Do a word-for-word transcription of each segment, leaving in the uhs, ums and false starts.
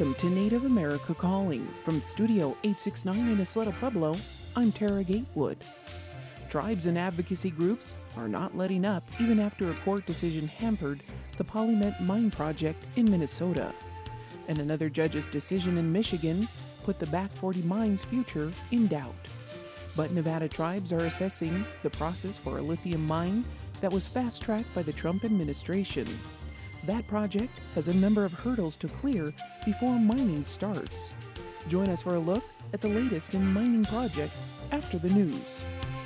Welcome to Native America Calling. From Studio eight sixty-nine in Isleta Pueblo, I'm Tara Gatewood. Tribes and advocacy groups are not letting up even after a court decision hampered the Polymet mine project in Minnesota. And another judge's decision in Michigan put the Back forty mine's future in doubt. But Nevada tribes are assessing the process for a lithium mine that was fast-tracked by the Trump administration. That project has a number of hurdles to clear before mining starts. Join us for a look at the latest in mining projects after the news.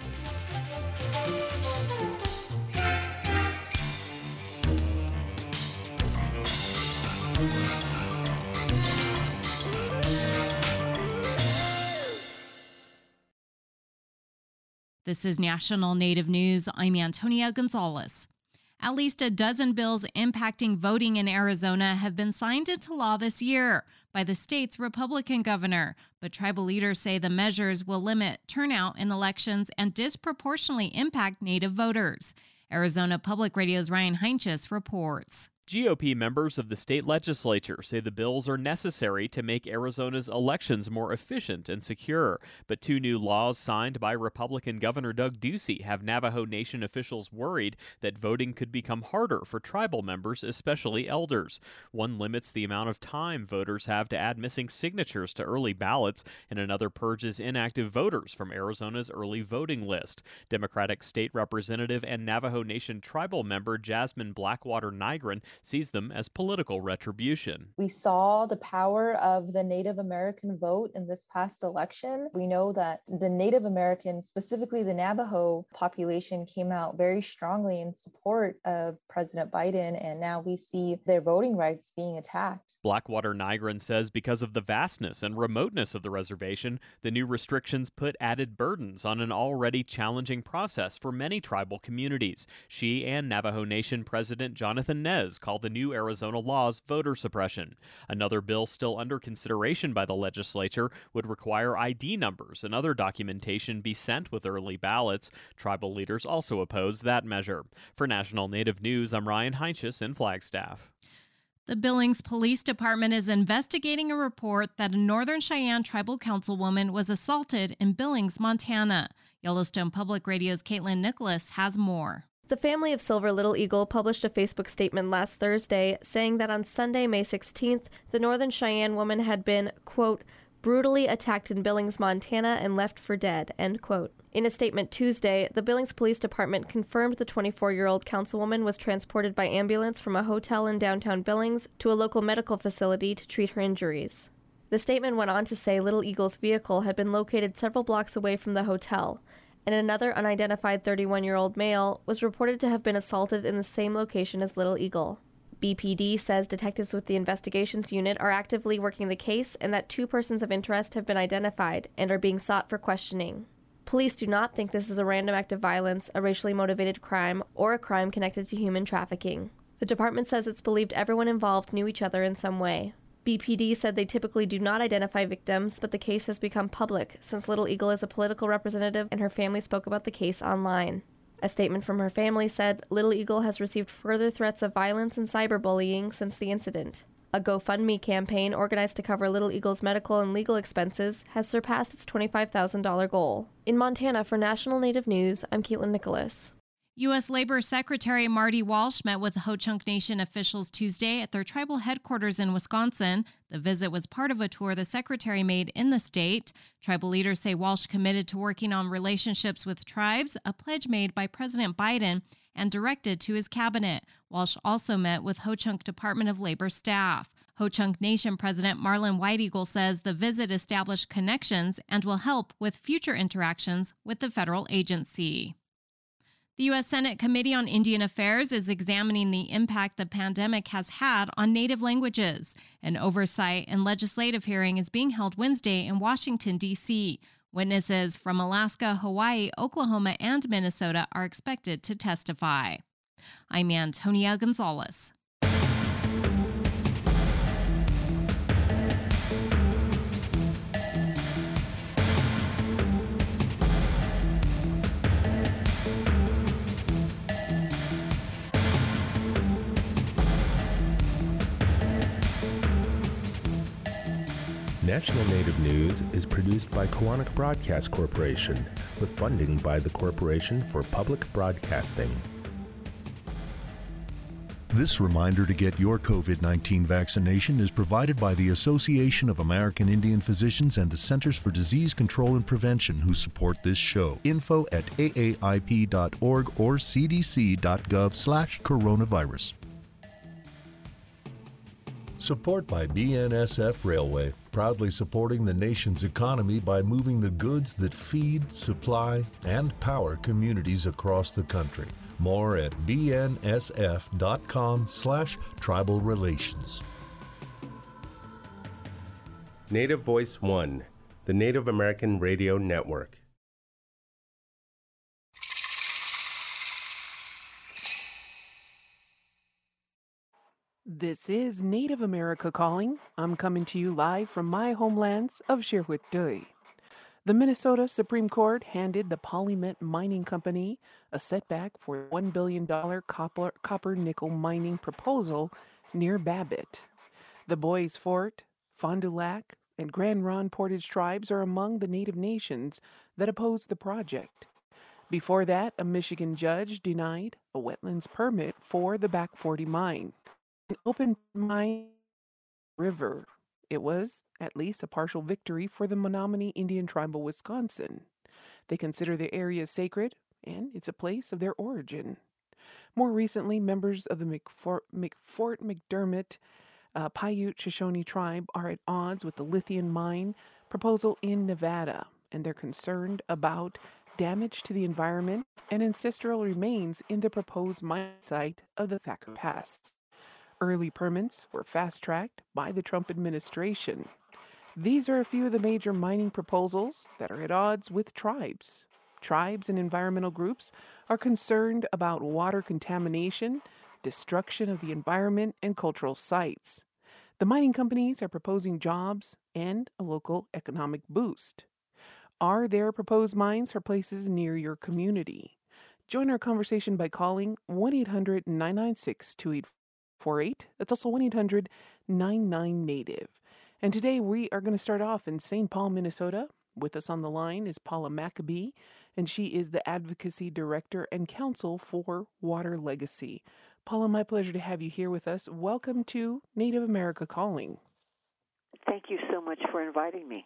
This is National Native News. I'm Antonia Gonzalez. At least a dozen bills impacting voting in Arizona have been signed into law this year by the state's Republican governor, but tribal leaders say the measures will limit turnout in elections and disproportionately impact Native voters. Arizona Public Radio's Ryan Heinches reports. G O P members of the state legislature say the bills are necessary to make Arizona's elections more efficient and secure. But two new laws signed by Republican Governor Doug Ducey have Navajo Nation officials worried that voting could become harder for tribal members, especially elders. One limits the amount of time voters have to add missing signatures to early ballots, and another purges inactive voters from Arizona's early voting list. Democratic State Representative and Navajo Nation tribal member Jasmine Blackwater Nygren sees them as political retribution. We saw the power of the Native American vote in this past election. We know that the Native American, specifically the Navajo population, came out very strongly in support of President Biden, and now we see their voting rights being attacked. Blackwater Nygren says because of the vastness and remoteness of the reservation, the new restrictions put added burdens on an already challenging process for many tribal communities. She and Navajo Nation President Jonathan Nez call the new Arizona laws voter suppression. Another bill still under consideration by the legislature would require I D numbers and other documentation be sent with early ballots. Tribal leaders also oppose that measure. For National Native News, I'm Ryan Heinches in Flagstaff. The Billings Police Department is investigating a report that a Northern Cheyenne tribal councilwoman was assaulted in Billings, Montana. Yellowstone Public Radio's Caitlin Nicholas has more. The family of Silver Little Eagle published a Facebook statement last Thursday saying that on Sunday, May sixteenth, the Northern Cheyenne woman had been, quote, brutally attacked in Billings, Montana and left for dead, end quote. In a statement Tuesday, the Billings Police Department confirmed the twenty-four-year-old councilwoman was transported by ambulance from a hotel in downtown Billings to a local medical facility to treat her injuries. The statement went on to say Little Eagle's vehicle had been located several blocks away from the hotel, and another unidentified thirty-one-year-old male was reported to have been assaulted in the same location as Little Eagle. B P D says detectives with the investigations unit are actively working the case and that two persons of interest have been identified and are being sought for questioning. Police do not think this is a random act of violence, a racially motivated crime, or a crime connected to human trafficking. The department says it's believed everyone involved knew each other in some way. B P D said they typically do not identify victims, but the case has become public since Little Eagle is a political representative and her family spoke about the case online. A statement from her family said Little Eagle has received further threats of violence and cyberbullying since the incident. A GoFundMe campaign organized to cover Little Eagle's medical and legal expenses has surpassed its twenty-five thousand dollars goal. In Montana, for National Native News, I'm Caitlin Nicholas. U S Labor Secretary Marty Walsh met with Ho-Chunk Nation officials Tuesday at their tribal headquarters in Wisconsin. The visit was part of a tour the secretary made in the state. Tribal leaders say Walsh committed to working on relationships with tribes, a pledge made by President Biden and directed to his cabinet. Walsh also met with Ho-Chunk Department of Labor staff. Ho-Chunk Nation President Marlon White Eagle says the visit established connections and will help with future interactions with the federal agency. The U S Senate Committee on Indian Affairs is examining the impact the pandemic has had on Native languages. An oversight and legislative hearing is being held Wednesday in Washington, D C Witnesses from Alaska, Hawaii, Oklahoma, and Minnesota are expected to testify. I'm Antonia Gonzalez. National Native News is produced by Koahnic Broadcast Corporation with funding by the Corporation for Public Broadcasting. This reminder to get your COVID nineteen vaccination is provided by the Association of American Indian Physicians and the Centers for Disease Control and Prevention, who support this show. Info at A A I P dot org or C D C dot gov slash coronavirus. Support by B N S F Railway, proudly supporting the nation's economy by moving the goods that feed, supply, and power communities across the country. More at B N S F dot com slash tribal relations. Native Voice One, the Native American Radio Network. This is Native America Calling. I'm coming to you live from my homelands of Xiuhua-Dui. The Minnesota Supreme Court handed the PolyMet Mining Company a setback for one billion dollars copper, copper nickel mining proposal near Babbitt. The Bois Forte, Fond du Lac, and Grand Ronde Portage tribes are among the Native nations that opposed the project. Before that, a Michigan judge denied a wetlands permit for the Back forty mine, an open mine river. It was at least a partial victory for the Menominee Indian Tribe of Wisconsin. They consider the area sacred, and it's a place of their origin. More recently, members of the McFort, McFort McDermott uh, Paiute Shoshone tribe are at odds with the lithium mine proposal in Nevada, and they're concerned about damage to the environment and ancestral remains in the proposed mine site of the Thacker Pass. Early permits were fast-tracked by the Trump administration. These are a few of the major mining proposals that are at odds with tribes. Tribes and environmental groups are concerned about water contamination, destruction of the environment, and cultural sites. The mining companies are proposing jobs and a local economic boost. Are there proposed mines for places near your community? Join our conversation by calling one eight hundred nine nine six two eight four eight. That's also one eight hundred nine nine native. And today we are going to start off in Saint Paul, Minnesota. With us on the line is Paula Maccabee, and she is the Advocacy Director and Counsel for Water Legacy. Paula, my pleasure to have you here with us. Welcome to Native America Calling. Thank you so much for inviting me.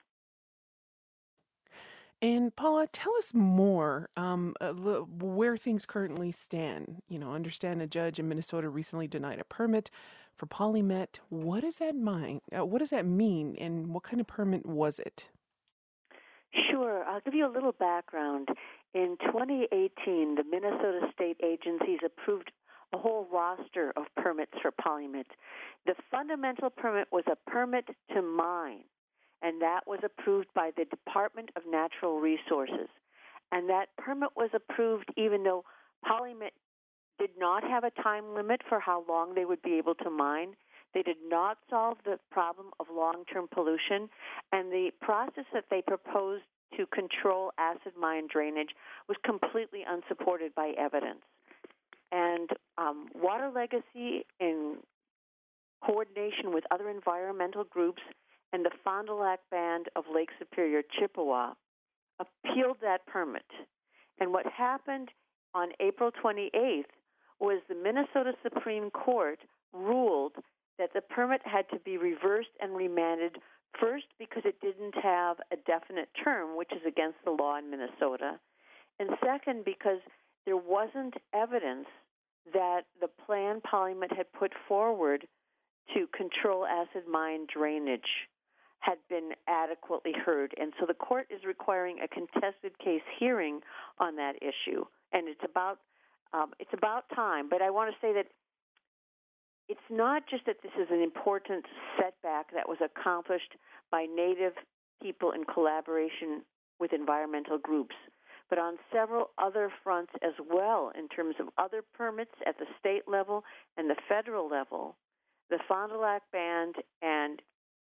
And Paula, tell us more um, uh, where things currently stand. You know, understand a judge in Minnesota recently denied a permit for PolyMet. What does that mean? Uh, what does that mean, and what kind of permit was it? Sure. I'll give you a little background. In twenty eighteen, the Minnesota state agencies approved a whole roster of permits for PolyMet. The fundamental permit was a permit to mine, and that was approved by the Department of Natural Resources. And that permit was approved even though PolyMet did not have a time limit for how long they would be able to mine. They did not solve the problem of long-term pollution, and the process that they proposed to control acid mine drainage was completely unsupported by evidence. And um, Water Legacy, in coordination with other environmental groups and the Fond du Lac Band of Lake Superior, Chippewa, appealed that permit. And what happened on April twenty-eighth was the Minnesota Supreme Court ruled that the permit had to be reversed and remanded, first because it didn't have a definite term, which is against the law in Minnesota, and second because there wasn't evidence that the plan PolyMet had put forward to control acid mine drainage had been adequately heard. And so the court is requiring a contested case hearing on that issue. And it's about um, it's about time. But I want to say that it's not just that this is an important setback that was accomplished by Native people in collaboration with environmental groups, but on several other fronts as well in terms of other permits at the state level and the federal level. The Fond du Lac Band and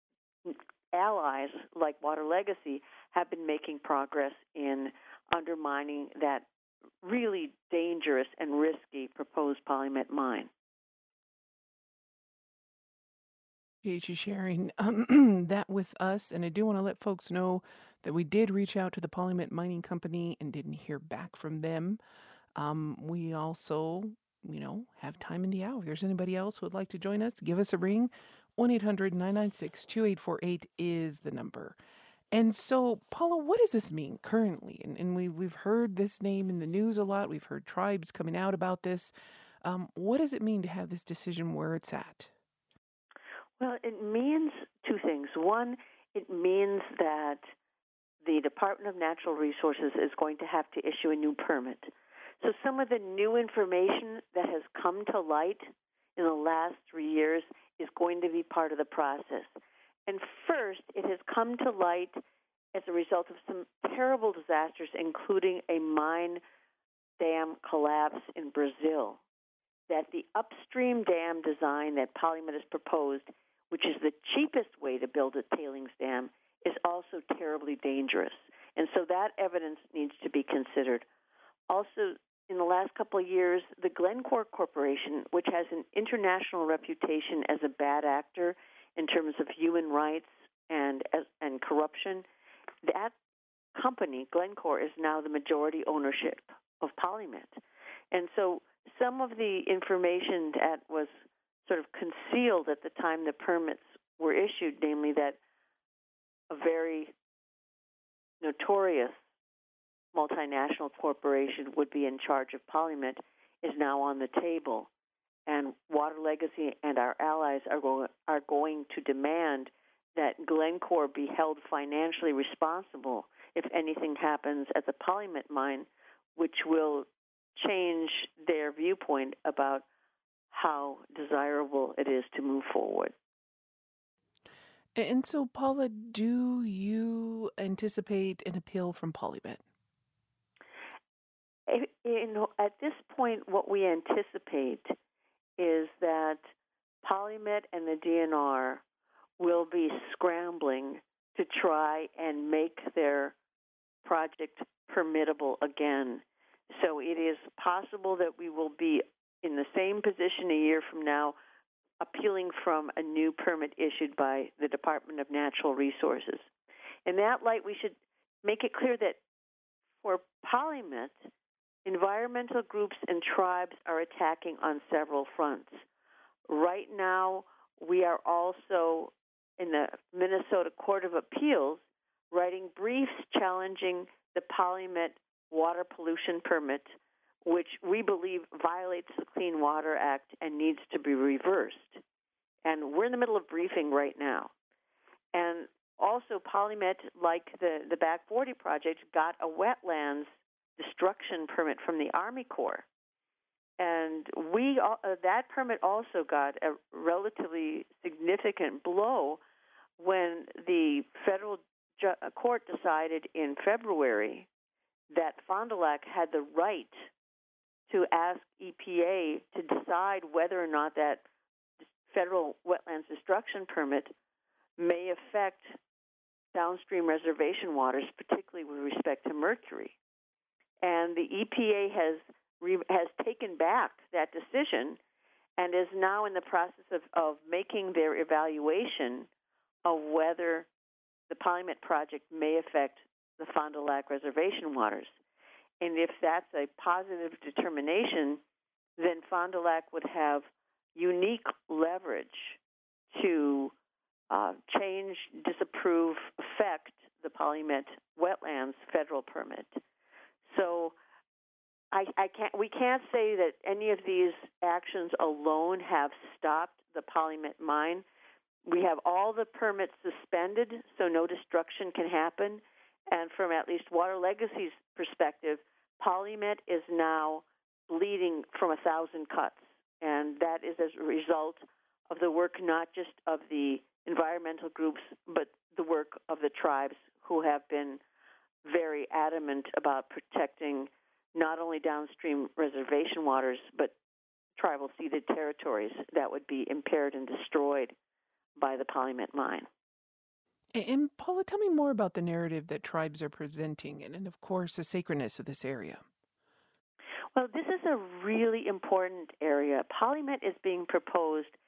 allies like Water Legacy have been making progress in undermining that really dangerous and risky proposed PolyMet mine. Appreciate you sharing um, that with us. And I do want to let folks know that we did reach out to the Polymet Mining Company and didn't hear back from them. Um, we also, you know, have time in the hour. If there's anybody else who would like to join us, give us a ring. one eight hundred nine nine six two eight four eight is the number. And so, Paula, what does this mean currently? And, and we, we've heard this name in the news a lot. We've heard tribes coming out about this. Um, what does it mean to have this decision where it's at? Well, it means two things. One, it means that the Department of Natural Resources is going to have to issue a new permit. So some of the new information that has come to light in the last three years is going to be part of the process. And first, it has come to light as a result of some terrible disasters, including a mine dam collapse in Brazil, that the upstream dam design that Polymet has proposed, which is the cheapest way to build a tailings dam, is also terribly dangerous. And so that evidence needs to be considered. Also, in the last couple of years, the Glencore Corporation, which has an international reputation as a bad actor in terms of human rights and and corruption, that company, Glencore, is now the majority ownership of Polymet. And so some of the information that was sort of concealed at the time the permits were issued, namely that a very notorious multinational corporation would be in charge of Polymet, is now on the table. And Water Legacy and our allies are, go- are going to demand that Glencore be held financially responsible if anything happens at the Polymet mine, which will change their viewpoint about how desirable it is to move forward. And so, Paula, do you anticipate an appeal from Polymet? In, at this point, what we anticipate is that Polymet and the D N R will be scrambling to try and make their project permittable again. So it is possible that we will be in the same position a year from now, appealing from a new permit issued by the Department of Natural Resources. In that light, we should make it clear that for Polymet, environmental groups and tribes are attacking on several fronts. Right now, we are also in the Minnesota Court of Appeals writing briefs challenging the Polymet water pollution permit, which we believe violates the Clean Water Act and needs to be reversed. And we're in the middle of briefing right now. And also, Polymet, like the, the Back forty project, got a wetlands destruction permit from the Army Corps. And we uh, that permit also got a relatively significant blow when the federal ju- court decided in February that Fond du Lac had the right to ask E P A to decide whether or not that federal wetlands destruction permit may affect downstream reservation waters, particularly with respect to mercury. And the E P A has re- has taken back that decision and is now in the process of, of making their evaluation of whether the Polymet project may affect the Fond du Lac reservation waters. And if that's a positive determination, then Fond du Lac would have unique leverage to uh, change, disapprove, affect the Polymet wetlands federal permit. So I, I can't. We can't say that any of these actions alone have stopped the Polymet mine. We have all the permits suspended, so no destruction can happen. And from at least Water Legacy's perspective, Polymet is now bleeding from a thousand cuts. And that is as a result of the work not just of the environmental groups, but the work of the tribes who have been very adamant about protecting not only downstream reservation waters, but tribal ceded territories that would be impaired and destroyed by the Polymet mine. And Paula, tell me more about the narrative that tribes are presenting and, and of course, the sacredness of this area. Well, this is a really important area. Polymet is being proposed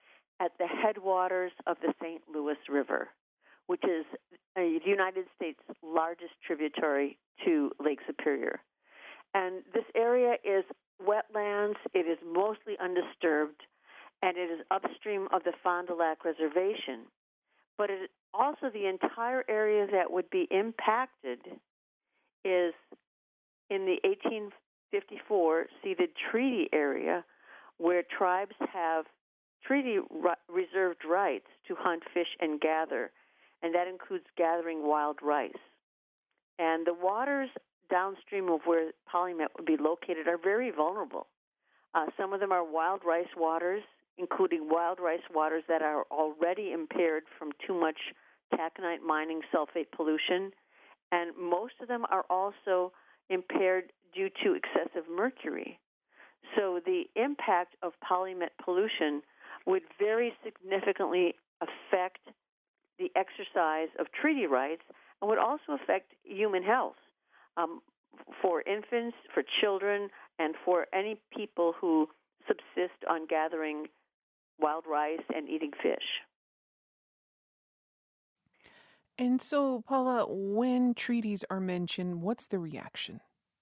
at the headwaters of the Saint Louis River, which is the United States' largest tributary to Lake Superior. And this area is wetlands. It is mostly undisturbed, and it is upstream of the Fond du Lac Reservation. But it also, the entire area that would be impacted is in the eighteen fifty-four ceded treaty area, where tribes have treaty reserved rights to hunt, fish, and gather, and that includes gathering wild rice. And the waters downstream of where PolyMet would be located are very vulnerable. Uh, some of them are wild rice waters, including wild rice waters that are already impaired from too much taconite mining sulfate pollution, and most of them are also impaired due to excessive mercury. So the impact of PolyMet pollution would very significantly affect the exercise of treaty rights and would also affect human health um, for infants, for children, and for any people who subsist on gathering wild rice and eating fish. And so, Paula, when treaties are mentioned, what's the reaction?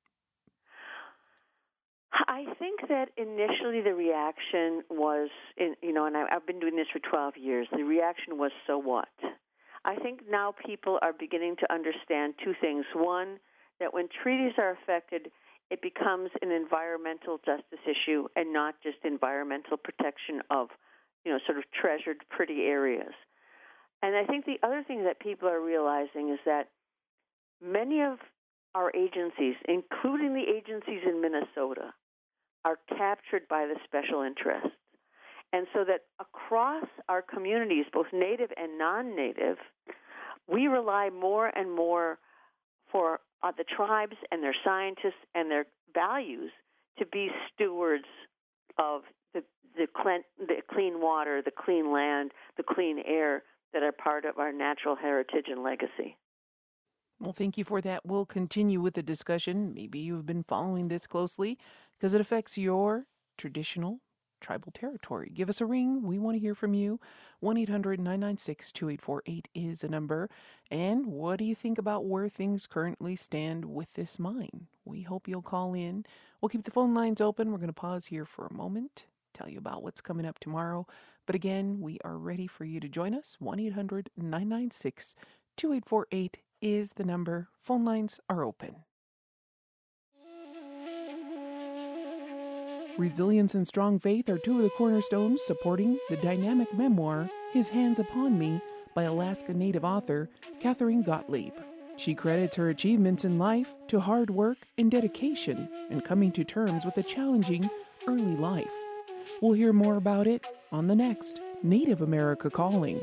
I think that initially the reaction was, in, you know, and I, I've been doing this for twelve years, the reaction was, so what? I think now people are beginning to understand two things. One, that when treaties are affected, it becomes an environmental justice issue and not just environmental protection of, you know, sort of treasured, pretty areas. And I think the other thing that people are realizing is that many of our agencies, including the agencies in Minnesota, are captured by the special interests. And so that across our communities, both native and non-native, we rely more and more for uh, the tribes and their scientists and their values to be stewards of the, the, clean, the clean water, the clean land, the clean air that are part of our natural heritage and legacy. Well, thank you for that. We'll continue with the discussion. Maybe you've been following this closely because it affects your traditional tribal territory. Give us a ring. We want to hear from you. one eight hundred nine nine six two eight four eight is a number. And what do you think about where things currently stand with this mine? We hope you'll call in. We'll keep the phone lines open. We're going to pause here for a moment, tell you about what's coming up tomorrow. But again, we are ready for you to join us. one eight hundred nine nine six two eight four eight is the number. Phone lines are open. Resilience and strong faith are two of the cornerstones supporting the dynamic memoir, His Hands Upon Me, by Alaska Native author Katherine Gottlieb. She credits her achievements in life to hard work and dedication and coming to terms with a challenging early life. We'll hear more about it on the next Native America Calling.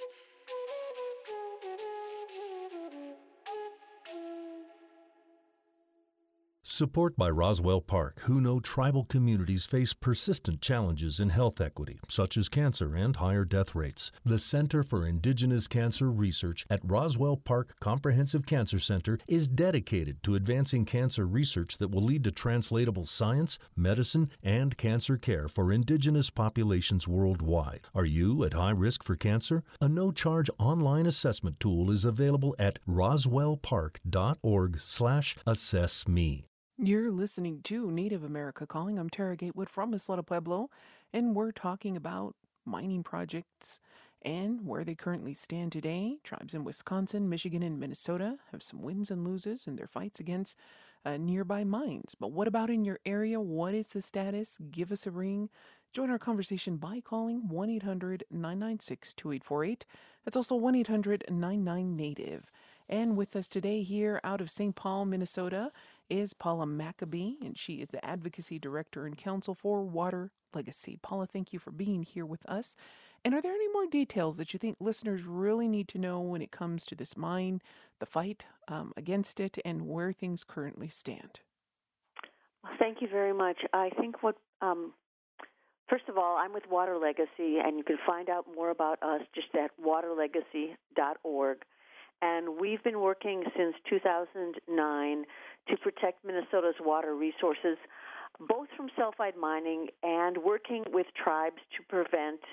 Support by Roswell Park, who know tribal communities face persistent challenges in health equity, such as cancer and higher death rates. The Center for Indigenous Cancer Research at Roswell Park Comprehensive Cancer Center is dedicated to advancing cancer research that will lead to translatable science, medicine, and cancer care for Indigenous populations worldwide. Are you at high risk for cancer? A no-charge online assessment tool is available at roswellpark.org slash assess me. You're listening to Native America Calling. I'm Tara Gatewood from Isleta Pueblo, and we're talking about mining projects and where they currently stand today. Tribes in Wisconsin, Michigan, and Minnesota have some wins and loses in their fights against uh, nearby mines. But what about in your area? What is the status? Give us a ring. Join our conversation by calling one eight hundred nine nine six two eight four eight. That's also one eight hundred nine nine Native. And with us today here out of Saint Paul, Minnesota, is Paula Maccabee, and she is the Advocacy Director and Counsel for Water Legacy. Paula, thank you for being here with us. And are there any more details that you think listeners really need to know when it comes to this mine, the fight um, against it, and where things currently stand? Well, thank you very much. I think what, um, first of all, I'm with Water Legacy, and you can find out more about us just at water legacy dot org. And we've been working since two thousand nine to protect Minnesota's water resources, both from sulfide mining and working with tribes to prevent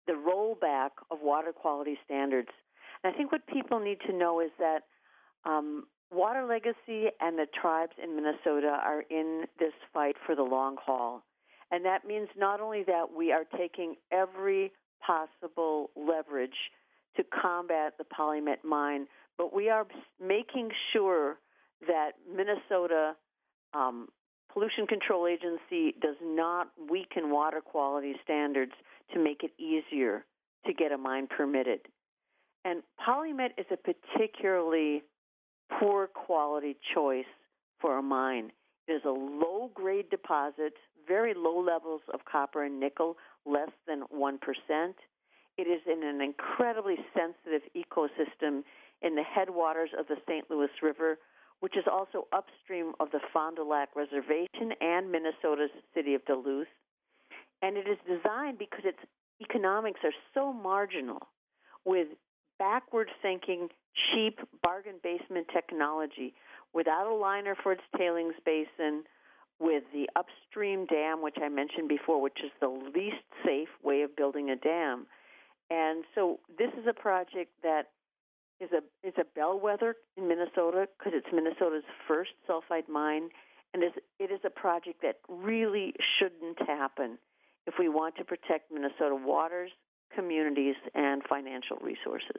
the rollback of water quality standards. And I think what people need to know is that um, Water Legacy and the tribes in Minnesota are in this fight for the long haul. And that means not only that we are taking every possible leverage to combat the Polymet mine, but we are making sure that Minnesota um, Pollution Control Agency does not weaken water quality standards to make it easier to get a mine permitted. And Polymet is a particularly poor quality choice for a mine. It is a low-grade deposit, very low levels of copper and nickel, less than one percent. It is in an incredibly sensitive ecosystem in the headwaters of the Saint Louis River, which is also upstream of the Fond du Lac Reservation and Minnesota's city of Duluth. And it is designed because its economics are so marginal, with backward-thinking, cheap bargain basement technology, without a liner for its tailings basin, with the upstream dam, which I mentioned before, which is the least safe way of building a dam. And so this is a project that is a is a bellwether in Minnesota because it's Minnesota's first sulfide mine, and is, it is a project that really shouldn't happen if we want to protect Minnesota waters, communities, and financial resources.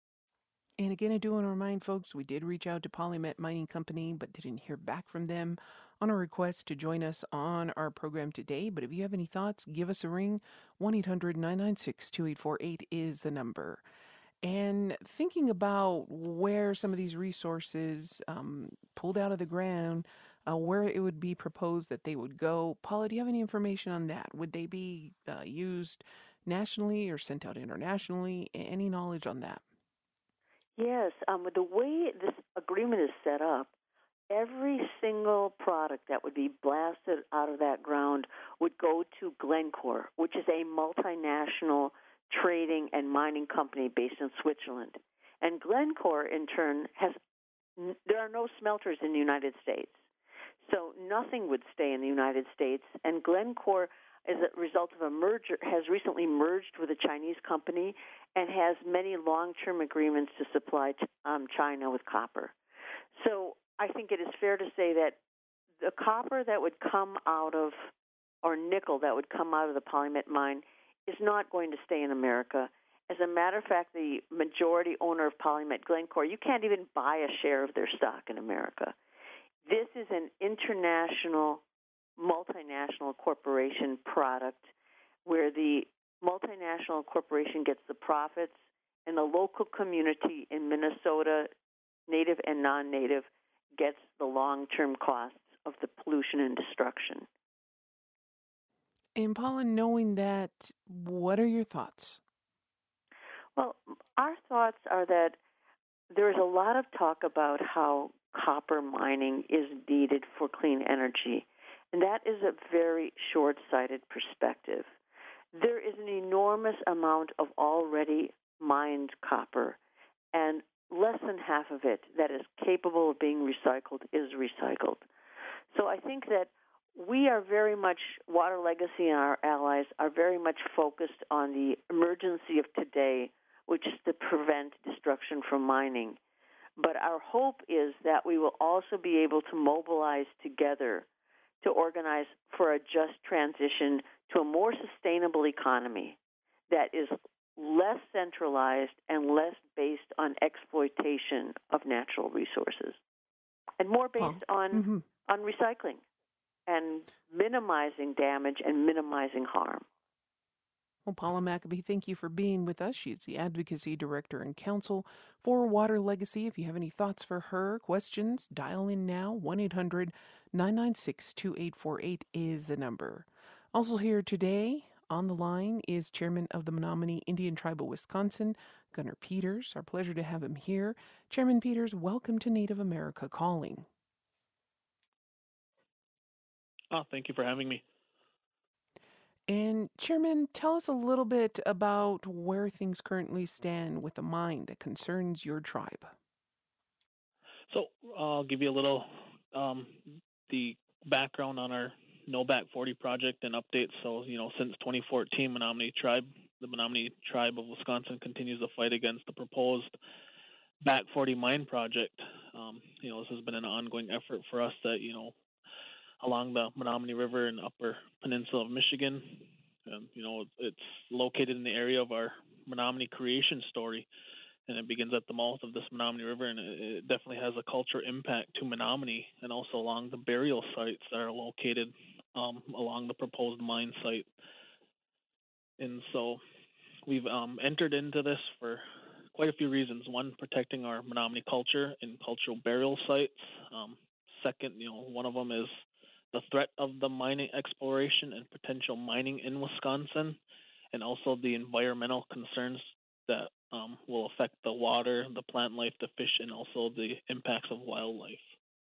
And again, I do want to remind folks, we did reach out to Polymet Mining Company, but didn't hear back from them on a request to join us on our program today. But if you have any thoughts, give us a ring. one eight hundred nine nine six two eight four eight is the number. And thinking about where some of these resources um, pulled out of the ground, uh, where it would be proposed that they would go, Paula, do you have any information on that? Would they be uh, used nationally or sent out internationally? Any knowledge on that? Yes. Um, with the way this agreement is set up, every single product that would be blasted out of that ground would go to Glencore, which is a multinational trading and mining company based in Switzerland. And Glencore, in turn, has there are no smelters in the United States. So nothing would stay in the United States. And Glencore, as a result of a merger, has recently merged with a Chinese company and has many long-term agreements to supply um, China with copper. So I think it is fair to say that the copper that would come out of, or nickel that would come out of the Polymet mine is not going to stay in America. As a matter of fact, the majority owner of Polymet, Glencore, you can't even buy a share of their stock in America. This is an international, multinational corporation product where the multinational corporation gets the profits and the local community in Minnesota, native and non-native, gets the long-term costs of the pollution and destruction. And Paula, knowing that, what are your thoughts? Well, our thoughts are that there is a lot of talk about how copper mining is needed for clean energy, and that is a very short-sighted perspective. There is an enormous amount of already mined copper, and less than half of it that is capable of being recycled is recycled. So I think that we are very much, Water Legacy and our allies are very much focused on the emergency of today, which is to prevent destruction from mining. But our hope is that we will also be able to mobilize together to organize for a just transition to a more sustainable economy that is less centralized and less based on exploitation of natural resources, and more based on mm-hmm. on recycling and minimizing damage and minimizing harm. Well, Paula McAbee, thank you for being with us. She's the Advocacy Director and Counsel for Water Legacy. If you have any thoughts for her, questions, dial in now. one eight hundred nine nine six two eight four eight is the number. Also here today on the line is Chairman of the Menominee Indian Tribe of Wisconsin, Gunnar Peters. Our pleasure to have him here. Chairman Peters, welcome to Native America Calling. Oh, thank you for having me. And Chairman, tell us a little bit about where things currently stand with the mine that concerns your tribe. So I'll give you a little um, the background on our No Back forty project and updates. So, you know, since twenty fourteen, Menominee Tribe the Menominee Tribe of Wisconsin continues to fight against the proposed Back forty mine project. Um, you know, this has been an ongoing effort for us that, you know, along the Menominee River and Upper Peninsula of Michigan. And, you know, it's located in the area of our Menominee creation story, and it begins at the mouth of this Menominee River, and it definitely has a cultural impact to Menominee and also along the burial sites that are located um, along the proposed mine site. And so we've um, entered into this for quite a few reasons. One, protecting our Menominee culture and cultural burial sites. Um, second, you know, one of them is the threat of the mining exploration and potential mining in Wisconsin, and also the environmental concerns that um, will affect the water, the plant life, the fish, and also the impacts of wildlife.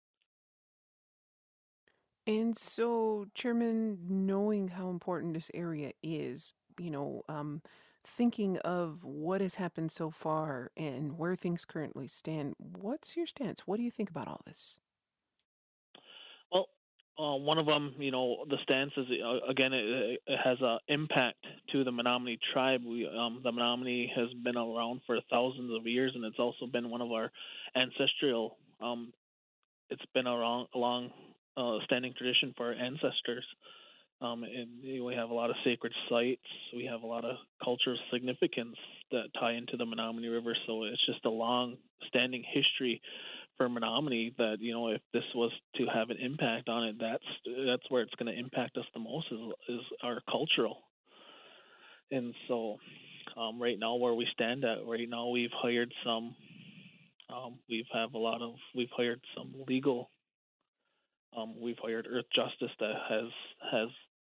And so, Chairman, knowing how important this area is, you know, um, thinking of what has happened so far and where things currently stand, what's your stance? What do you think about all this? Well, uh, one of them, you know, the stance is, uh, again, it, it has an impact to the Menominee tribe. We, um, the Menominee has been around for thousands of years, and it's also been one of our ancestral, um, it's been a long, long uh, standing tradition for our ancestors. Um, and we have a lot of sacred sites. We have a lot of cultural significance that tie into the Menominee River. So it's just a long-standing history for Menominee that, you know, if this was to have an impact on it, that's that's where it's going to impact us the most is, is our cultural. And so um, right now where we stand at, right now we've hired some, um, we've have a lot of, we've hired some legal, um, we've hired Earth Justice that has, has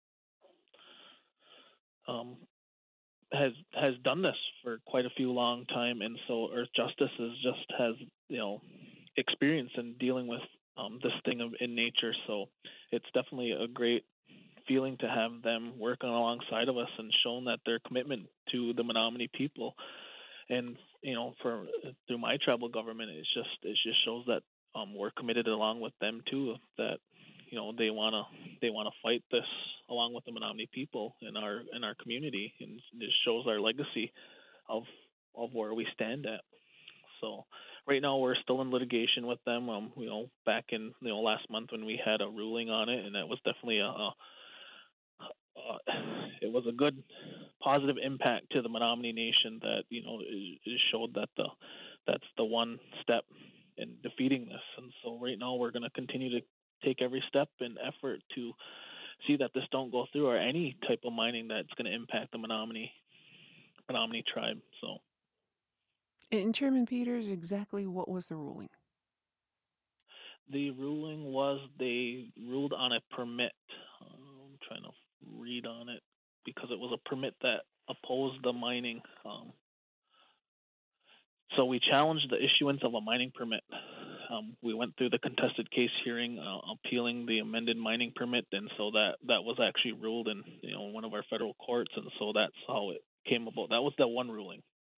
Um, has has done this for quite a few long time, and so Earth Justice is just has you know experience in dealing with um, this thing of in nature. So it's definitely a great feeling to have them working alongside of us and showing that their commitment to the Menominee people. And you know, for through my tribal government, it's just it just shows that um, we're committed along with them too. That you know they wanna they wanna fight this along with the Menominee people in our in our community, and it shows our legacy of of where we stand at. So right now we're still in litigation with them. Um, you know, back in you know last month when we had a ruling on it, and that was definitely a, a, a it was a good positive impact to the Menominee Nation that you know it, it showed that the that's the one step in defeating this. And so right now we're going to continue to take every step and effort to see that this don't go through, or any type of mining that's going to impact the Menominee Menominee tribe. So, and Chairman Peters, exactly what was the ruling? The ruling was they ruled on a permit. Uh, I'm trying to read on it because it was a permit that opposed the mining. Um, so we challenged the issuance of a mining permit. Um, we went through the contested case hearing, uh, appealing the amended mining permit, and so that, that was actually ruled in you know one of our federal courts, and so that's how it came about. That was the one ruling.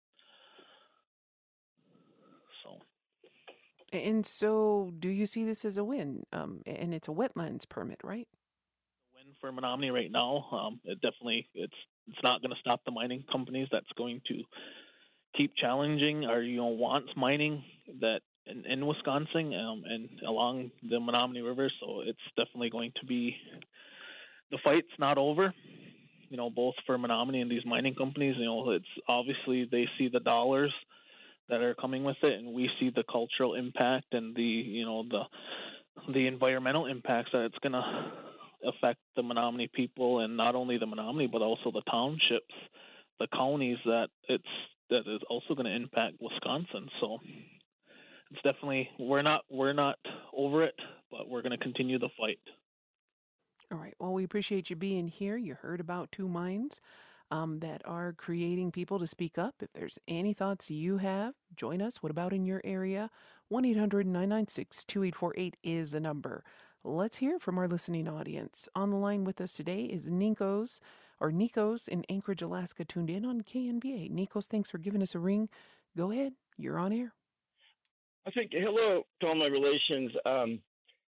So. And so, do you see this as a win? Um, and it's a wetlands permit, right? Win for Menominee right now. Um, it definitely it's it's not going to stop the mining companies. That's going to keep challenging or you know wants mining that. In, in Wisconsin um, and along the Menominee River, so it's definitely going to be, the fight's not over, you know, both for Menominee and these mining companies. You know, it's obviously they see the dollars that are coming with it, and we see the cultural impact and the, you know, the the environmental impacts that it's going to affect the Menominee people, and not only the Menominee, but also the townships, the counties that it's, that is also going to impact Wisconsin. So it's definitely we're not we're not over it, but we're going to continue the fight. All right. Well, we appreciate you being here. You heard about two mines um, that are creating people to speak up. If there's any thoughts you have, join us. What about in your area? one eight hundred nine nine six two eight four eight is the number. Let's hear from our listening audience. On the line with us today is Nikos or Nikos in Anchorage, Alaska, tuned in on K N B A. Nikos, thanks for giving us a ring. Go ahead. You're on air. I think, hello to all my relations. Um,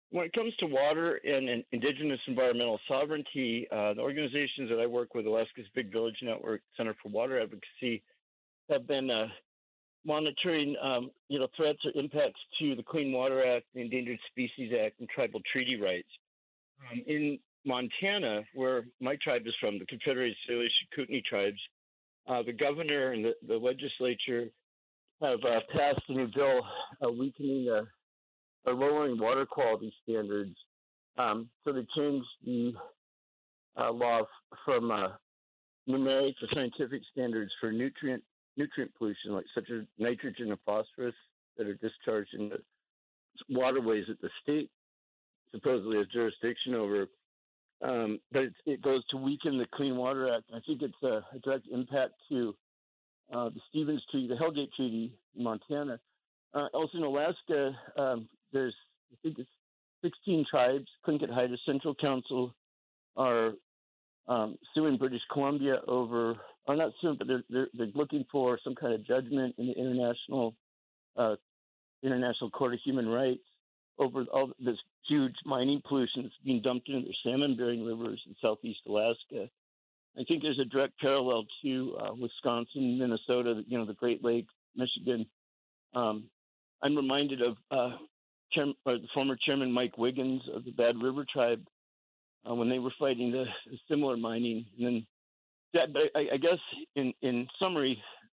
when it comes to water and, and indigenous environmental sovereignty, uh, the organizations that I work with, Alaska's Big Village Network, Center for Water Advocacy, have been uh, monitoring, um, you know, threats or impacts to the Clean Water Act, the Endangered Species Act, and tribal treaty rights. Um, in Montana, where my tribe is from, the Confederated Salish Kootenai tribes, uh, the governor and the, the legislature have uh, passed a new bill uh, weakening the or lowering water quality standards. Um, so they changed the uh, law from uh, numeric to scientific standards for nutrient nutrient pollution, like such as nitrogen and phosphorus that are discharged in the waterways that the state supposedly has jurisdiction over. Um, but it, it goes to weaken the Clean Water Act. I think it's a, a direct impact to uh, the Stevens Treaty, the Hellgate Treaty in Montana. Uh, also in Alaska, um, there's, I think it's sixteen tribes. Tlingit Haida Central Council are um, suing British Columbia over, or not suing, but they're, they're, they're looking for some kind of judgment in the International uh, International Court of Human Rights over all this huge mining pollution that's being dumped into their salmon-bearing rivers in southeast Alaska. I think there's a direct parallel to uh, Wisconsin, Minnesota, you know, the Great Lakes, Michigan. Um, I'm reminded of uh, chair, or the former chairman Mike Wiggins of the Bad River Tribe uh, when they were fighting the, the similar mining. And then, that, but I, I guess in, in summary,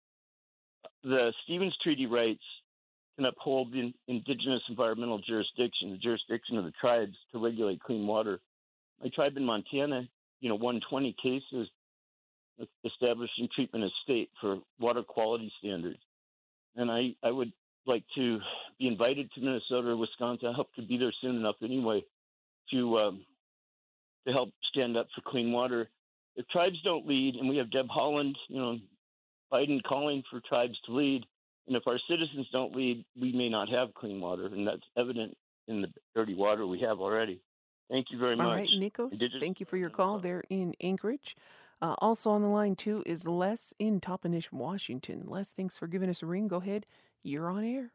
the Stevens Treaty rights can uphold the indigenous environmental jurisdiction, the jurisdiction of the tribes to regulate clean water. My tribe in Montana, you know, won twenty cases establishing treatment of state for water quality standards. And I, I would like to be invited to Minnesota or Wisconsin. I hope to be there soon enough anyway to um, to help stand up for clean water. If tribes don't lead, and we have Deb Haaland, you know, Biden calling for tribes to lead, and if our citizens don't lead, we may not have clean water, and that's evident in the dirty water we have already. Thank you very All much. All right, Nikos, Indigenous thank you for your call there in Anchorage. Uh, also on the line, too, is Les in Toppenish, Washington. Les, thanks for giving us a ring. Go ahead. You're on air.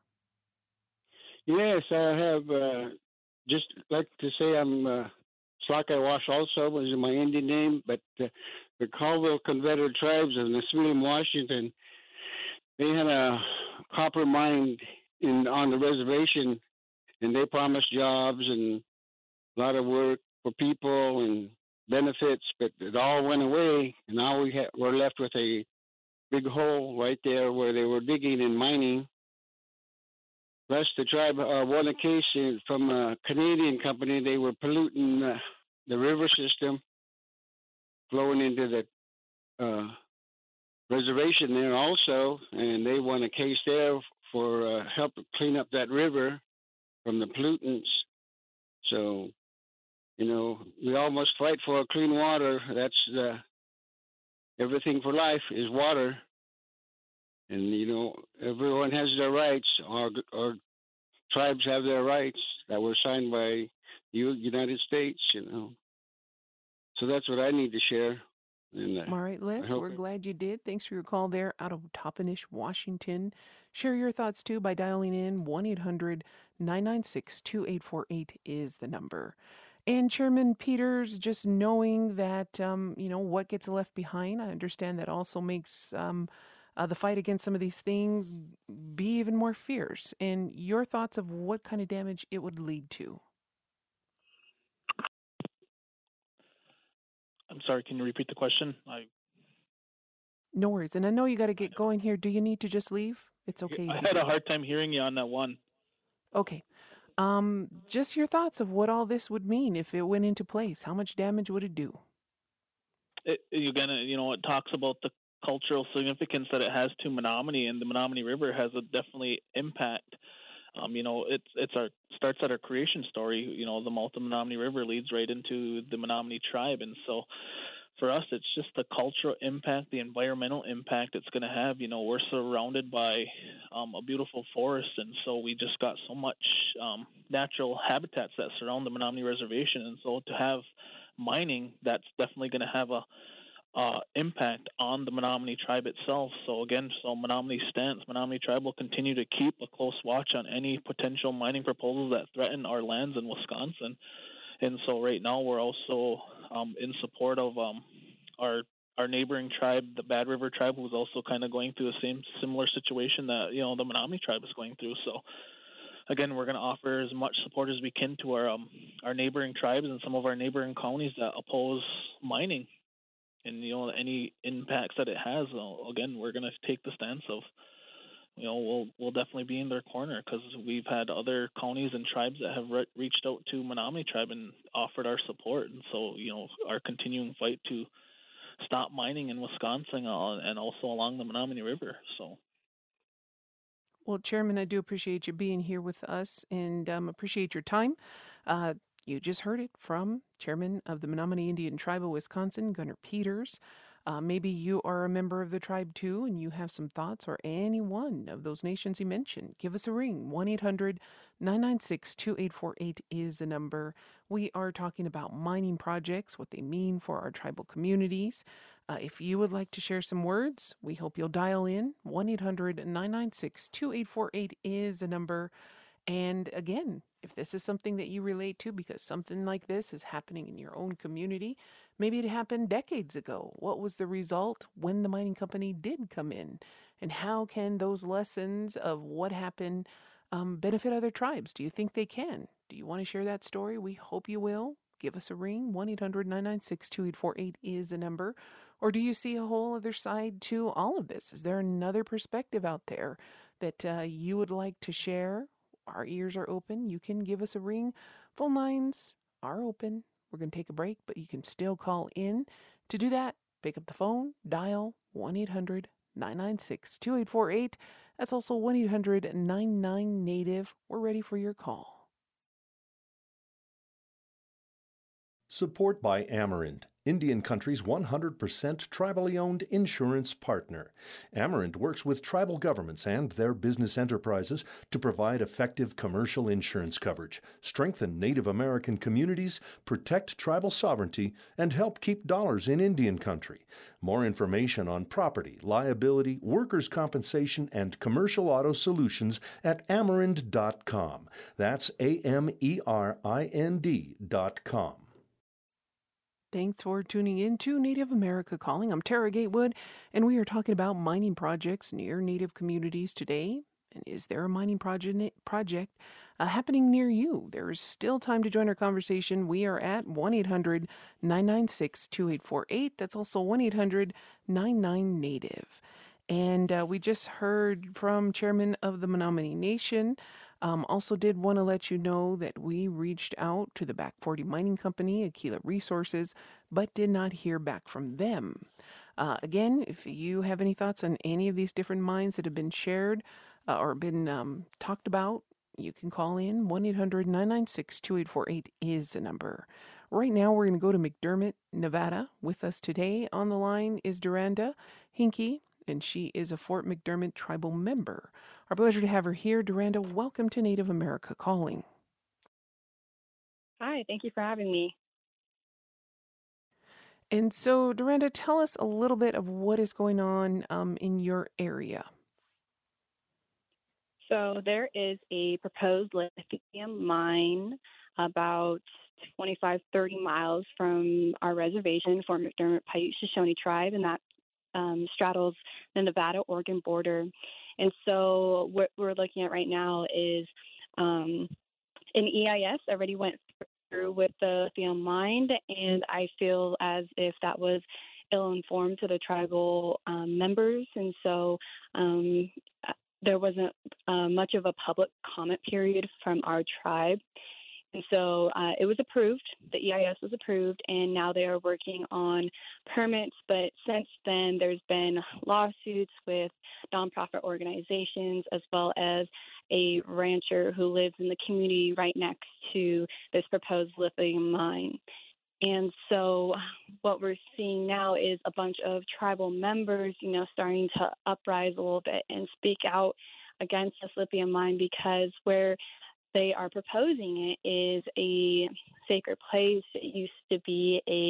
Yes, I have uh, just like to say I'm uh, Slakawash also, was my Indian name, but uh, the Colville Confederate Tribes of Nisqually, Washington, they had a copper mine in on the reservation, and they promised jobs and a lot of work for people and benefits, but it all went away, and now we ha- we're left with a big hole right there where they were digging and mining. Plus, the tribe uh, won a case in, from a Canadian company. They were polluting uh, the river system, flowing into the uh, reservation there also, and they won a case there for uh, help clean up that river from the pollutants. So, you know, we all must fight for clean water. That's uh, everything for life is water. And, you know, everyone has their rights. Our, our tribes have their rights that were signed by the United States, you know. So that's what I need to share. And, uh, All right, Les, we're it... glad you did. Thanks for your call there out of Toppenish, Washington. Share your thoughts, too, by dialing in. one eight hundred nine nine six two eight four eight is the number. And Chairman Peters, just knowing that, um, you know, what gets left behind, I understand that also makes um, uh, the fight against some of these things be even more fierce. And your thoughts of what kind of damage it would lead to? I'm sorry, can you repeat the question? I No worries. And I know you got to get going here. Do you need to just leave? It's okay. I had a hard time hearing you on that one. Okay. Um, just your thoughts of what all this would mean if it went into place. How much damage would it do? It, you're gonna, you know, it talks about the cultural significance that it has to Menominee, and the Menominee River has a definitely impact. Um, you know, it's it's our starts at our creation story. You know, the Malta Menominee River leads right into the Menominee tribe, and so for us, it's just the cultural impact, the environmental impact it's going to have. You know, we're surrounded by um, a beautiful forest, and so we just got so much um, natural habitats that surround the Menominee Reservation, and so to have mining, that's definitely going to have a uh, impact on the Menominee tribe itself. So again, so Menominee stance, Menominee tribe will continue to keep a close watch on any potential mining proposals that threaten our lands in Wisconsin. And so right now we're also um, in support of um, our our neighboring tribe, the Bad River tribe, who's also kind of going through the same similar situation that, you know, the Menominee tribe is going through. So again, we're going to offer as much support as we can to our um, our neighboring tribes and some of our neighboring colonies that oppose mining, and you know any impacts that it has. Uh, again, we're going to take the stance of, you know, we'll we'll definitely be in their corner, because we've had other counties and tribes that have re- reached out to Menominee tribe and offered our support, and so you know our continuing fight to stop mining in Wisconsin uh, and also along the Menominee River. So. Well, Chairman, I do appreciate you being here with us and um, appreciate your time. Uh, you just heard it from Chairman of the Menominee Indian Tribe of Wisconsin, Gunnar Peters. Uh, maybe you are a member of the tribe too, and you have some thoughts, or any one of those nations he mentioned. Give us a ring. one eight hundred nine nine six two eight four eight is the number. We are talking about mining projects, what they mean for our tribal communities. Uh, if you would like to share some words, we hope you'll dial in. one eight hundred nine nine six two eight four eight is the number. And again, if this is something that you relate to, because something like this is happening in your own community, maybe it happened decades ago. What was the result when the mining company did come in? And how can those lessons of what happened um, benefit other tribes? Do you think they can? Do you want to share that story? We hope you will. Give us a ring. one eight hundred nine nine six two eight four eight is the number. Or do you see a whole other side to all of this? Is there another perspective out there that uh, you would like to share? Our ears are open. You can give us a ring. Phone lines are open. We're going to take a break, but you can still call in. To do that, pick up the phone, dial one eight hundred nine nine six two eight four eight. That's also one eight hundred nine nine native. We're ready for your call. Support by Amerant, Indian Country's one hundred percent tribally owned insurance partner. Amerant works with tribal governments and their business enterprises to provide effective commercial insurance coverage, strengthen Native American communities, protect tribal sovereignty, and help keep dollars in Indian Country. More information on property, liability, workers' compensation, and commercial auto solutions at amerant dot com. That's A M E R I N D dot com. Thanks for tuning in to Native America Calling. I'm Tara Gatewood, and we are talking about mining projects near Native communities today. And is there a mining project project uh, happening near you? There is still time to join our conversation. We are at one eight hundred nine nine six two eight four eight. That's also one eight hundred nine nine native. And uh, we just heard from Chairman of the Menominee Nation. Um, also did want to let you know that we reached out to the Back forty Mining Company, Aquila Resources, but did not hear back from them. Uh, again, if you have any thoughts on any of these different mines that have been shared uh, or been um, talked about, you can call in. one eight hundred nine nine six two eight four eight is the number. Right now, we're going to go to McDermott, Nevada. With us today on the line is Duranda Hinkie, and she is a Fort McDermott tribal member. Our pleasure to have her here. Duranda, welcome to Native America Calling. Hi, thank you for having me. And so, Duranda, tell us a little bit of what is going on um, in your area. So there is a proposed lithium mine about twenty-five, thirty miles from our reservation, Fort McDermott Paiute Shoshone Tribe, and that um, straddles the Nevada-Oregon border. And so what we're looking at right now is um, an E I S already went through with the lithium mine, and I feel as if that was ill-informed to the tribal um, members. And so um, there wasn't uh, much of a public comment period from our tribe. And so uh, it was approved, the E I S was approved, and now they are working on permits. But since then, there's been lawsuits with nonprofit organizations, as well as a rancher who lives in the community right next to this proposed lithium mine. And so what we're seeing now is a bunch of tribal members, you know, starting to uprise a little bit and speak out against this lithium mine, because where they are proposing it is a sacred place. It used to be a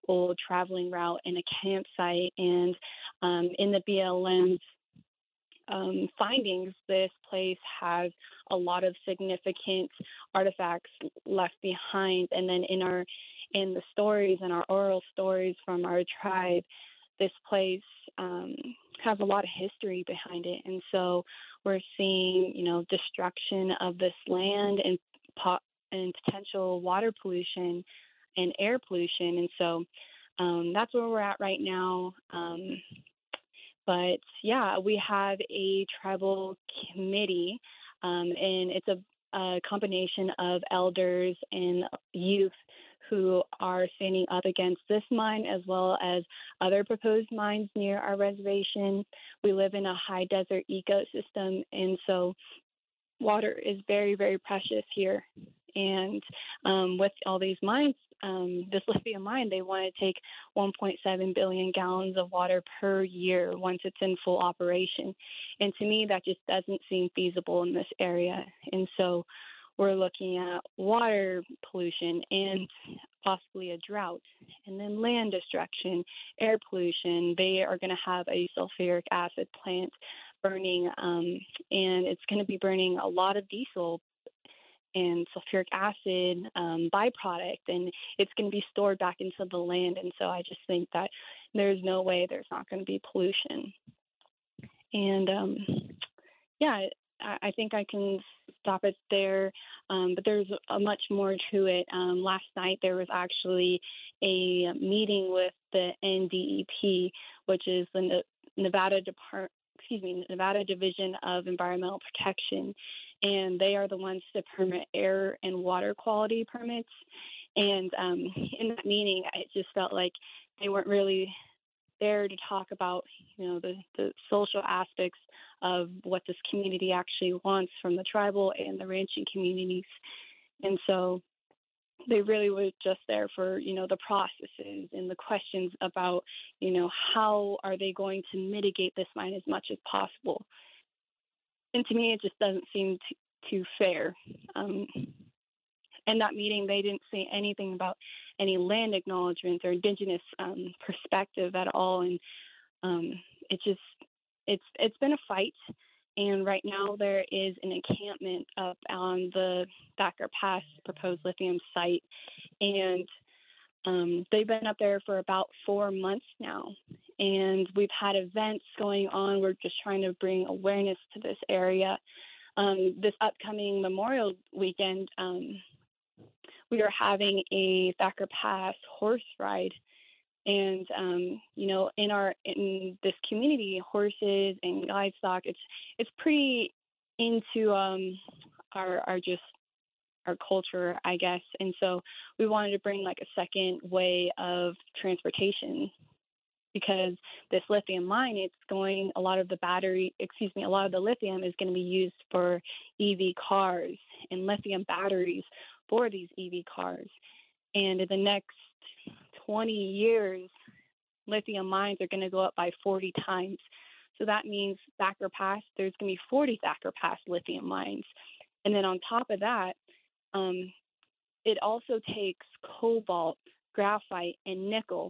old traveling route and a campsite. And um, in the B L M's um, findings, this place has a lot of significant artifacts left behind. And then in our in the stories and our oral stories from our tribe, this place um, has a lot of history behind it. And so we're seeing, you know, destruction of this land and po- and potential water pollution and air pollution. And so um, that's where we're at right now. Um, but yeah, we have a tribal committee, um, and it's a, a combination of elders and youth who are standing up against this mine as well as other proposed mines near our reservation. We live in a high desert ecosystem, and so water is very, very precious here. And um, with all these mines, um, this lithium mine, they want to take one point seven billion gallons of water per year once it's in full operation. And to me, that just doesn't seem feasible in this area. And so we're looking at water pollution and possibly a drought, and then land destruction, air pollution. They are going to have a sulfuric acid plant burning, um, and it's going to be burning a lot of diesel and sulfuric acid um, byproduct, and it's going to be stored back into the land. And so I just think that there's no way there's not going to be pollution. And um, yeah, I, I think I can stop it there, um, but there's a much more to it. Um, last night there was actually a meeting with the N D E P, which is the ne- Nevada Depart- excuse me, Nevada Division of Environmental Protection, and they are the ones to permit air and water quality permits. And um, in that meeting, it just felt like they weren't really there to talk about, you know, the, the social aspects of what this community actually wants from the tribal and the ranching communities. And so they really were just there for, you know, the processes and the questions about, you know, how are they going to mitigate this mine as much as possible. And to me, it just doesn't seem t- too fair. Um, in that meeting, they didn't say anything about any land acknowledgements or indigenous um, perspective at all. And um, it just, it's it's been a fight. And right now there is an encampment up on the Thacker Pass proposed lithium site. And um, they've been up there for about four months now. And we've had events going on. We're just trying to bring awareness to this area. Um, this upcoming Memorial weekend, um, we are having a Thacker Pass horse ride. And, um, you know, in our in this community, horses and livestock, it's it's pretty into um, our our just our culture, I guess. And so we wanted to bring like a second way of transportation, because this lithium mine, it's going, a lot of the battery, excuse me, a lot of the lithium is going to be used for E V cars and lithium batteries for these E V cars. And in the next twenty years, lithium mines are going to go up by forty times. So that means Thacker Pass, there's going to be forty Thacker Pass lithium mines. And then on top of that, um, it also takes cobalt, graphite, and nickel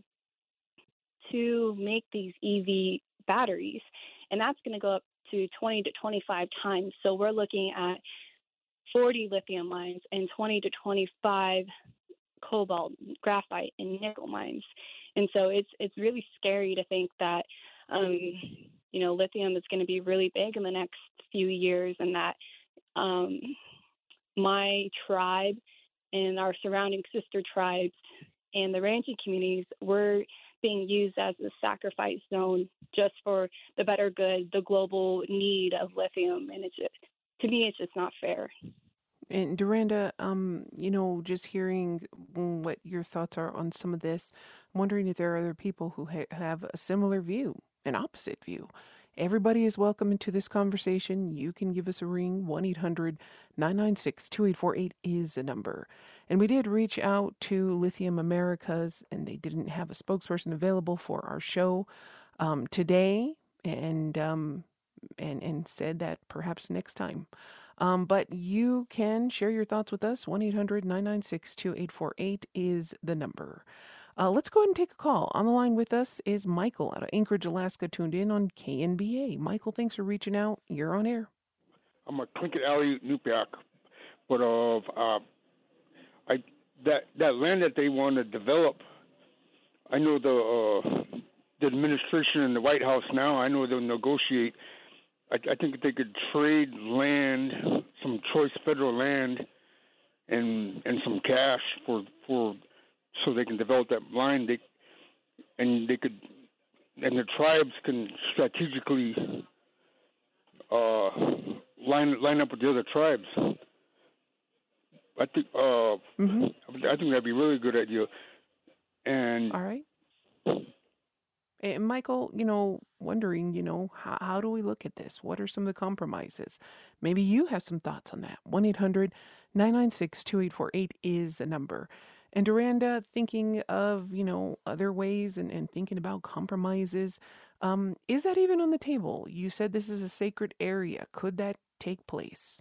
to make these E V batteries. And that's going to go up to twenty to twenty-five times. So we're looking at forty lithium mines and twenty to twenty-five cobalt, graphite, and nickel mines. And so it's it's really scary to think that, um, you know, lithium is going to be really big in the next few years, and that um, my tribe and our surrounding sister tribes and the ranching communities, we're being used as a sacrifice zone just for the better good, the global need of lithium. And it's just, to me, it's just not fair. And Duranda, um, you know, just hearing what your thoughts are on some of this, I'm wondering if there are other people who ha- have a similar view, an opposite view. Everybody is welcome into this conversation. You can give us a ring. one eight hundred nine nine six two eight four eight is a number. And we did reach out to Lithium Americas, and they didn't have a spokesperson available for our show um, today, and um, and and said that perhaps next time. Um, but you can share your thoughts with us. one eight hundred nine nine six two eight four eight is the number. Uh, let's go ahead and take a call. On the line with us is Michael out of Anchorage, Alaska, tuned in on K N B A. Michael, thanks for reaching out. You're on air. I'm a Clinket Alley Nupiak, but of uh, I that that land that they want to develop, I know the uh, the administration in the White House now. I know they'll negotiate. I, I think they could trade land, some choice federal land, and and some cash for for so they can develop that line. They and they could and the tribes can strategically uh, line line up with the other tribes. I think uh, mm-hmm. I think that'd be a really good idea. And all right. And Michael, you know, wondering, you know, how, how do we look at this? What are some of the compromises? Maybe you have some thoughts on that. one eight hundred nine nine six two eight four eight is the number. And Duranda, thinking of, you know, other ways and, and thinking about compromises, um, is that even on the table? You said this is a sacred area. Could that take place?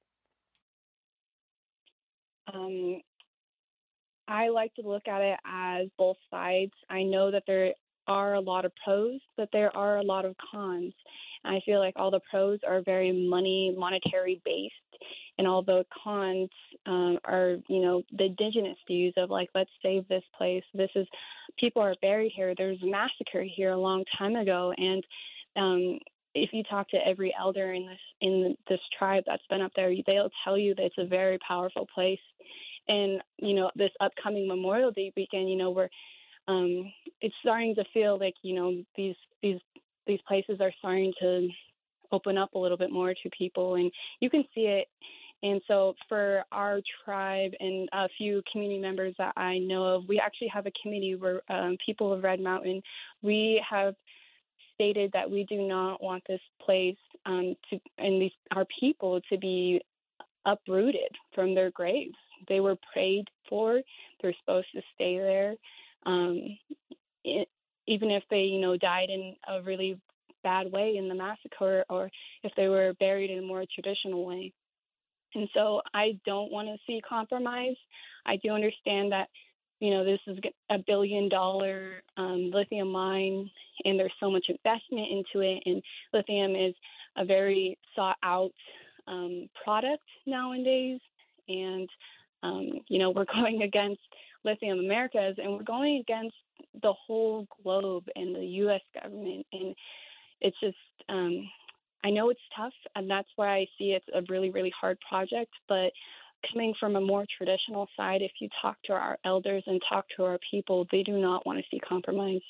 Um, I like to look at it as both sides. I know that there are a lot of pros, but there are a lot of cons. And I feel like all the pros are very money, monetary based, and all the cons um, are, you know, the indigenous views of like, let's save this place. This is, people are buried here. There's a massacre here a long time ago, and um, if you talk to every elder in this in this tribe that's been up there, they'll tell you that it's a very powerful place. And you know, this upcoming Memorial Day weekend, you know, we're um, it's starting to feel like, you know, these these these places are starting to open up a little bit more to people, and you can see it. And so for our tribe and a few community members that I know of, we actually have a committee where um, people of Red Mountain, we have stated that we do not want this place um, to and these our people to be uprooted from their graves. They were prayed for. They're supposed to stay there. Um, it, even if they, you know, died in a really bad way in the massacre, or if they were buried in a more traditional way. And so I don't want to see compromise. I do understand that, you know, this is a billion dollar um, lithium mine, and there's so much investment into it. And lithium is a very sought out um, product nowadays. And, um, you know, we're going against Lithium Americas, and we're going against the whole globe and the U S government. And it's just, um, I know it's tough, and that's why I see it's a really, really hard project. But coming from a more traditional side, if you talk to our elders and talk to our people, they do not want to see compromise.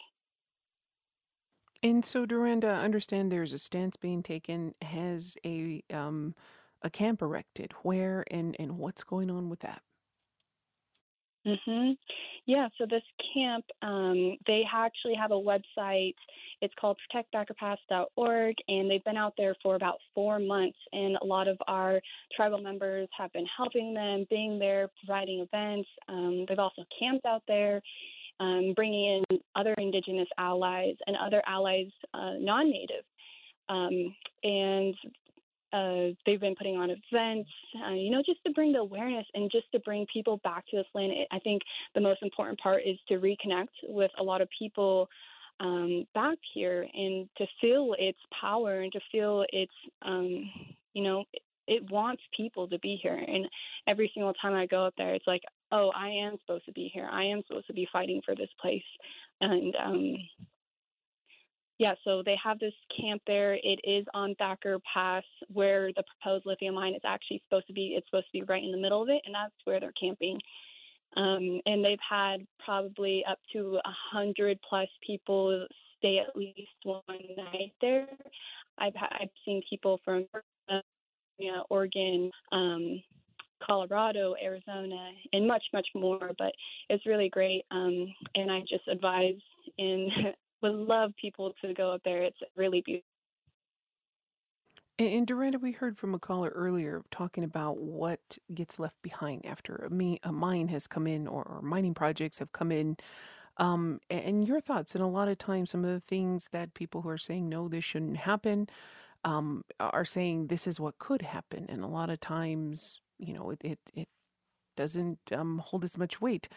And so, Duranda, I understand there's a stance being taken. Has a um, a camp erected? Where and, and what's going on with that? Mm-hmm. Yeah, so this camp, um, they actually have a website. It's called protect backer pass dot org, and they've been out there for about four months. And a lot of our tribal members have been helping them, being there, providing events. Um, they've also camped out there, um, bringing in other Indigenous allies and other allies, uh, non-Native. Um, and Uh, they've been putting on events, uh, you know, just to bring the awareness and just to bring people back to this land. I think the most important part is to reconnect with a lot of people um, back here, and to feel its power and to feel its, um, you know, it, it wants people to be here. And every single time I go up there, it's like, oh, I am supposed to be here. I am supposed to be fighting for this place. And, um, Yeah, so they have this camp there. It is on Thacker Pass, where the proposed lithium mine is actually supposed to be. It's supposed to be right in the middle of it, and that's where they're camping. Um, and they've had probably up to a hundred plus people stay at least one night there. I've I've seen people from you know, Oregon, um, Colorado, Arizona, and much much more. But it's really great, um, and I just advise in. would love people to go up there. It's really beautiful. And, and Duranda, we heard from a caller earlier talking about what gets left behind after a, mi- a mine has come in, or, or mining projects have come in. Um, and, and your thoughts, and a lot of times some of the things that people who are saying, no, this shouldn't happen, um, are saying this is what could happen. And a lot of times, you know, it, it, it doesn't um, hold as much weight.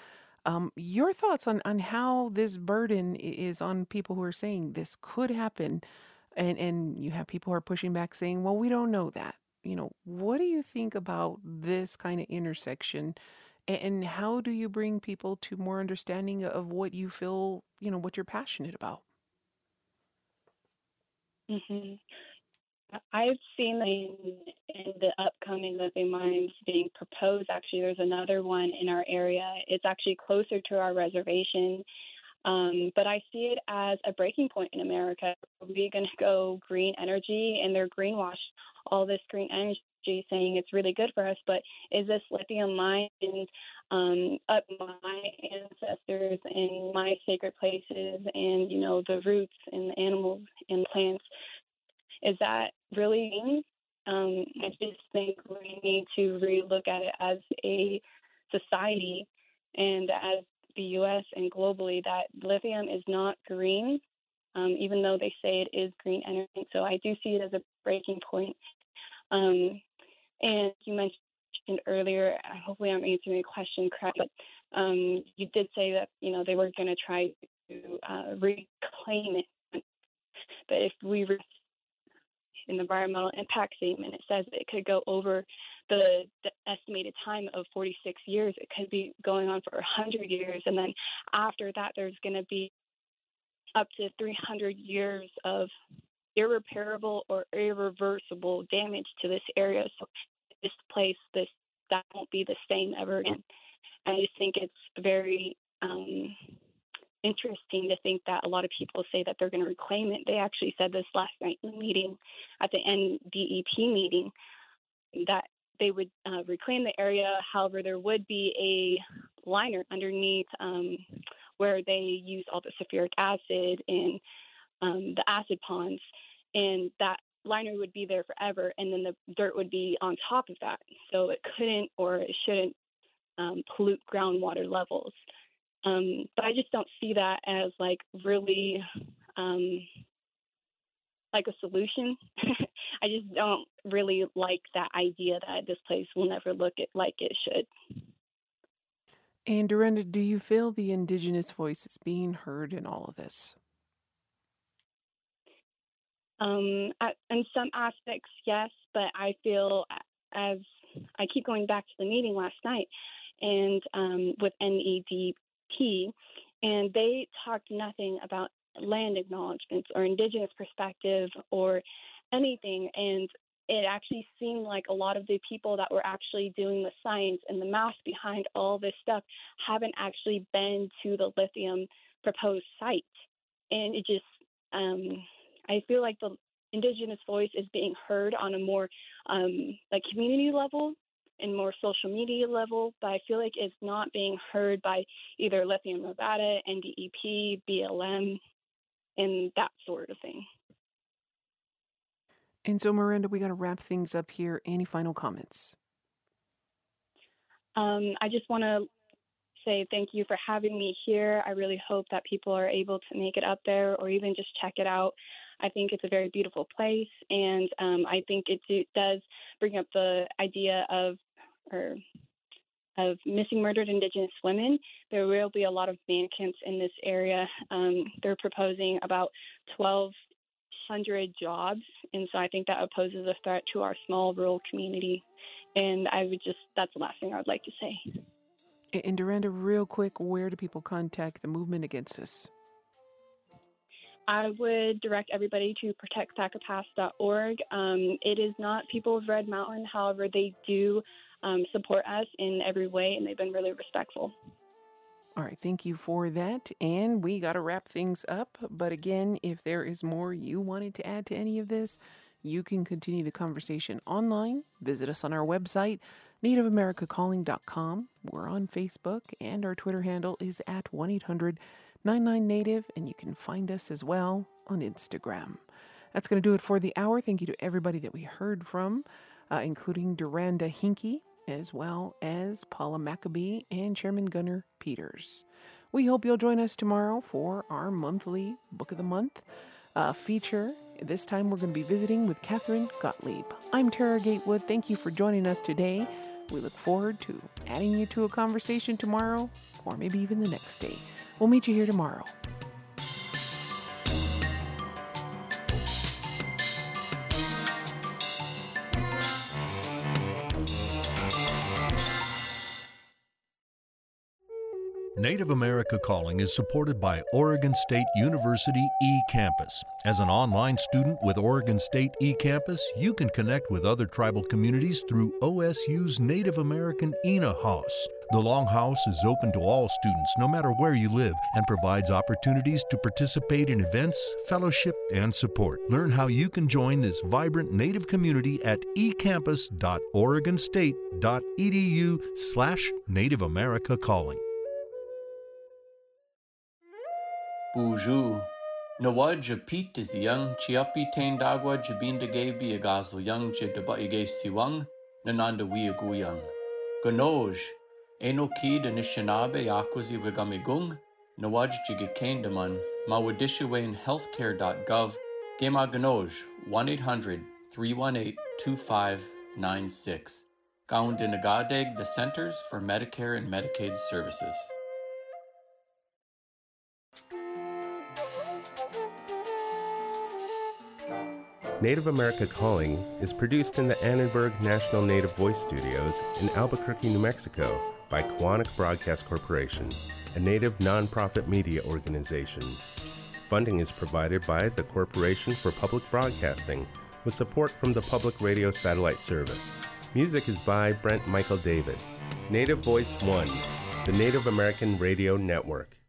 Um, your thoughts on, on how this burden i- is on people who are saying this could happen, and, and you have people who are pushing back saying, well, we don't know that. You know, what do you think about this kind of intersection, a- and how do you bring people to more understanding of what you feel, you know, what you're passionate about? hmm I've seen in, in the upcoming lithium mines being proposed. Actually, there's another one in our area. It's actually closer to our reservation. Um, but I see it as a breaking point in America. We're going to go green energy, and they're greenwash all this green energy, saying it's really good for us. But is this lithium mine um, up my ancestors and my sacred places, and you know the roots and the animals and plants? Is that really? Um, I just think we need to relook at it as a society and as the U S and globally, that lithium is not green, um, even though they say it is green energy. So I do see it as a breaking point. Um, and you mentioned earlier, hopefully I'm answering your question correctly, but um, you did say that, you know, they were going to try to uh, reclaim it. But if we re- in the environmental impact statement, it says it could go over the, the estimated time of forty-six years. It could be going on for one hundred years. And then after that, there's going to be up to three hundred years of irreparable or irreversible damage to this area. So this place, this that won't be the same ever again. I just think it's very um, interesting to think that a lot of people say that they're going to reclaim it. They actually said this last night in the meeting, at the N D E P meeting, that they would uh, reclaim the area. However, there would be a liner underneath um, where they use all the sulfuric acid and um, the acid ponds, and that liner would be there forever, and then the dirt would be on top of that. So it couldn't or it shouldn't um, pollute groundwater levels. Um, but I just don't see that as like really um, like a solution. I just don't really like that idea that this place will never look it like it should. And Dorinda, do you feel the indigenous voice is being heard in all of this? Um, at, in some aspects, yes, but I feel as I keep going back to the meeting last night and um, with N E D P, and they talked nothing about land acknowledgments or indigenous perspective or anything. And it actually seemed like a lot of the people that were actually doing the science and the math behind all this stuff haven't actually been to the lithium proposed site. And it just, um, I feel like the indigenous voice is being heard on a more um, like community level and more social media level, but I feel like it's not being heard by either Lithium Nevada, N D E P, B L M, and that sort of thing. And so, Miranda, we got to wrap things up here. Any final comments? Um, I just want to say thank you for having me here. I really hope that people are able to make it up there or even just check it out. I think it's a very beautiful place, and um, I think it do, does bring up the idea of or of missing murdered Indigenous women. There will be a lot of man camps in this area. Um, they're proposing about twelve hundred jobs, and so I think that poses a threat to our small rural community. And I would just, that's the last thing I would like to say. And Dorinda, real quick, where do people contact the movement against this? I would direct everybody to protect thacker pass dot org. Um, it is not People of Red Mountain. However, they do um, support us in every way, and they've been really respectful. All right, thank you for that. And we got to wrap things up. But again, if there is more you wanted to add to any of this, you can continue the conversation online. Visit us on our website, native america calling dot com. We're on Facebook, and our Twitter handle is at one eight hundred nine nine native, and you can find us as well on Instagram. That's going to do it for the hour. Thank you to everybody that we heard from, uh, including Duranda Hinkie, as well as Paula Maccabee and Chairman Gunnar Peters. We hope you'll join us tomorrow for our monthly Book of the Month uh, feature This time we're going to be visiting with Catherine Gottlieb. I'm Tara Gatewood. Thank you for joining us today. We look forward to adding you to a conversation tomorrow, or maybe even the next day. We'll meet you here tomorrow. Native America Calling is supported by Oregon State University eCampus. As an online student with Oregon State eCampus, you can connect with other tribal communities through O S U's Native American E N A House. The Longhouse is open to all students, no matter where you live, and provides opportunities to participate in events, fellowship, and support. Learn how you can join this vibrant Native community at ecampus.oregonstate.edu slash Native America Calling. Buju. Nawad Japit is young, Chiapi Tain Dagwa Jabinda Gabi Agazo young Jidabaiga Siwang, Nananda Wiaguyang. Ganoj, Eno Kid Anishinabe Akwazi Wigamigung, Nawaj Jigakandaman, Mawadishawain healthcare dot gov, Gema Ganoj, one eight hundred, three one eight, two five nine six. Gaundinagadeg, the Centers for Medicare and Medicaid Services. Native America Calling is produced in the Annenberg National Native Voice Studios in Albuquerque, New Mexico by Koahnic Broadcast Corporation, a Native nonprofit media organization. Funding is provided by the Corporation for Public Broadcasting with support from the Public Radio Satellite Service. Music is by Brent Michael Davids. Native Voice One, the Native American Radio Network.